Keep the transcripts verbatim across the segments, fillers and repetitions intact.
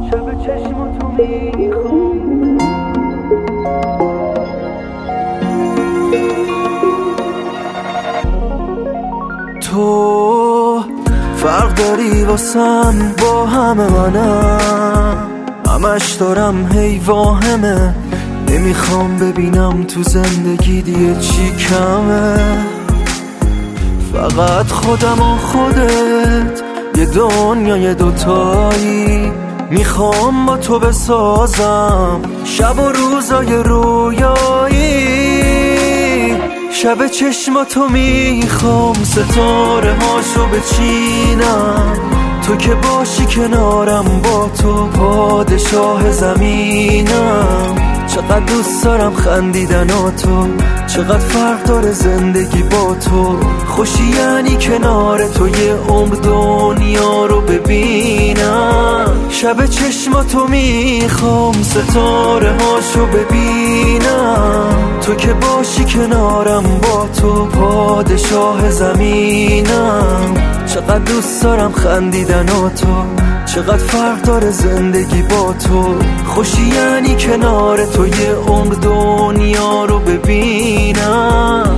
شب چشماتو میخوام. تو فرق داری واسم با همه منم، همش دارم هی واهمه، نمیخوام ببینم تو زندگی دیگه چی کمه. فقط خودم و خودت یه دنیای دوتایی، میخوام با تو بسازم شب و روزای رویایی. شب چشماتو میخوام ستاره هاشو بچینم، تو که باشی کنارم با تو پادشاه زمینم. چقدر دوست دارم خندیدن و تو، چقدر فرق داره زندگی با تو. خوشی یعنی کنار تو یه عمر دنیا رو ببینم. شب چشماتو میخوام ستاره هاشو ببینم، تو که باشی کنارم با تو پادشاه زمینم. چقدر دوست دارم خندیدن و تو، چقدر فرق داره زندگی با تو. خوشی یعنی کنار تو یه عمر دنیا رو ببینم.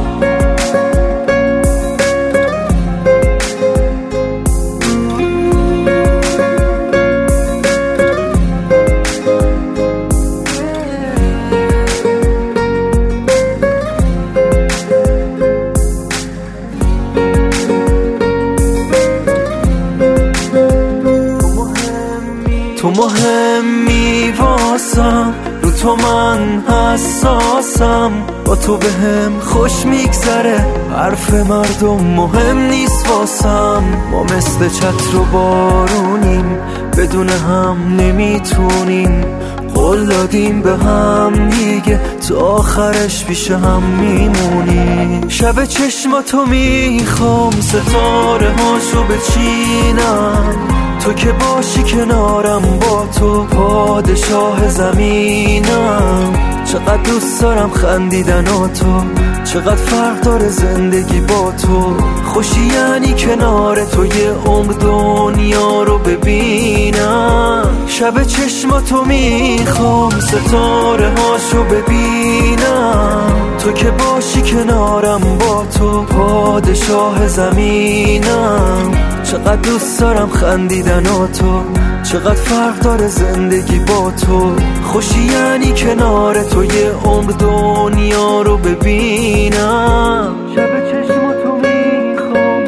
تو مهمی واسم، رو تو من حساسم، با تو بهم خوش میگذره، حرف مردم مهم نیست واسم. ما مثل چتر و بارونیم، بدون هم نمیتونیم، قول دادیم به هم دیگه تو آخرش پیش هم میمونیم. شب چشماتو میخوام ستاره هاشو بچینم، تو که باشی کنارم با تو پادشاه زمینم. چقدر دوست دارم خندیدن و تو، چقدر فرق داره زندگی با تو. خوشی یعنی کنار تو یه عمر دنیا رو ببینم. شب چشماتو میخوام ستاره هاشو ببینم، تو که باشی کنارم با تو پادشاه زمینم. چقدر دوست دارم خندیدن و تو، چقدر فرق داره زندگی با تو. خوشی یعنی کنار تو یه عمر دنیا رو ببینم. شب چشماتو میخوام.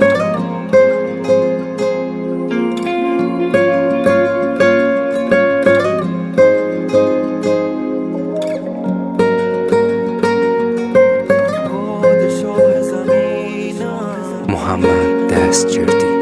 محمد دستجردی.